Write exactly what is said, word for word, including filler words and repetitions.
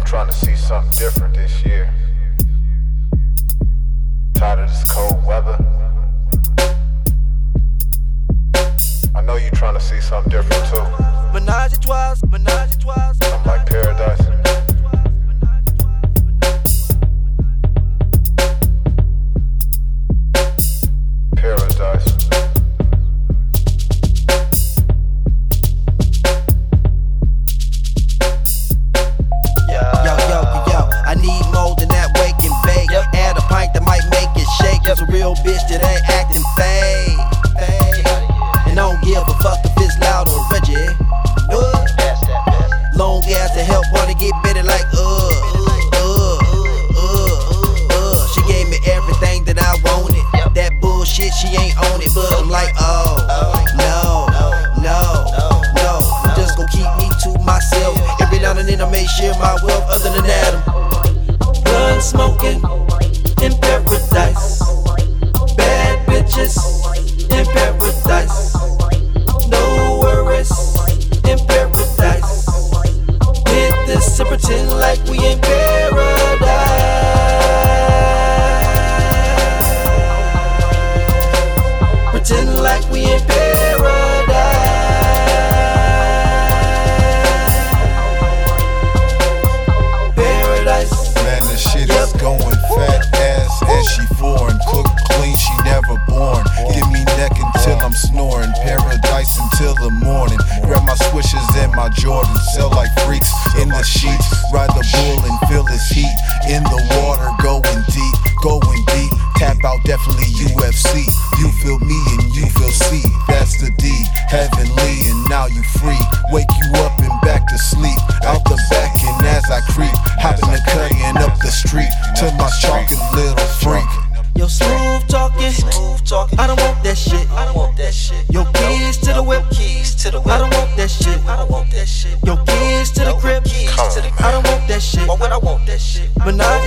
trying to see something different this year. Tired of this cold weather. I know you trying to see something different too. Menage a trois, menage a trois. I'm like paradise. Paradise. Yeah. Yo, yo, yo, I need more than that wake and bake. Yep. Add a pint that might make it shake. Yep. It's a real bitch that ain't acting fake. And I don't give a fuck if it's loud or Reggie. What? Long ass to help wanna get better like uh, uh, uh, uh. She gave me everything that I wanted. Yep. That bullshit, she ain't on it, but I'm like, oh, no, no, no. I'm just gon' keep me to myself. Every now and then I may share my wealth. Other than that, I'm gun smoking in paradise. Bad bitches in paradise. No worries in paradise. Hit this and pretend like we in paradise. Pretend like we in paradise. Paradise. Man, the shit is going fat ass and she foreign. Cook clean, she never born. Give me neck until I'm snoring. Paradise until the morning. Grab my swishers and my Jordans. Sell like freaks in the sheets. Ride the bull and feel his heat. In the water, going deep, going deep. Tap out, definitely U F C. You feel me and you feel C. That's the D, heavenly, and now you free. Wake you up and back to sleep. Out the back and as I creep, hopping the cutty and up the street to my chalking little freak. Yo, smooth talking, smooth talking. I don't want that shit. I don't want that shit. Yo, keys to the whip, keys to the whip. I don't want that shit. I don't want that shit. Yo, keys to the crib, keys to the crib. I don't want that shit. Why would I want that shit? But now